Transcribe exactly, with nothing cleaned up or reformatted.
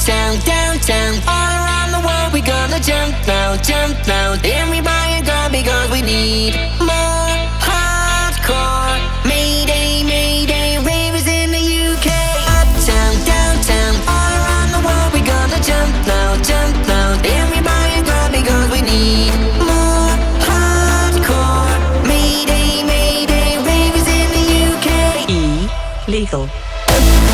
Uptown, downtown, all around the world we gonna jump now, jump now. Everybody gone because we need more hardcore. Mayday, mayday, ravers in the U K. Uptown, downtown, all around the world we gonna jump now, jump now. Everybody gone because we need more hardcore. Mayday, mayday, ravers in the U K. Illegal.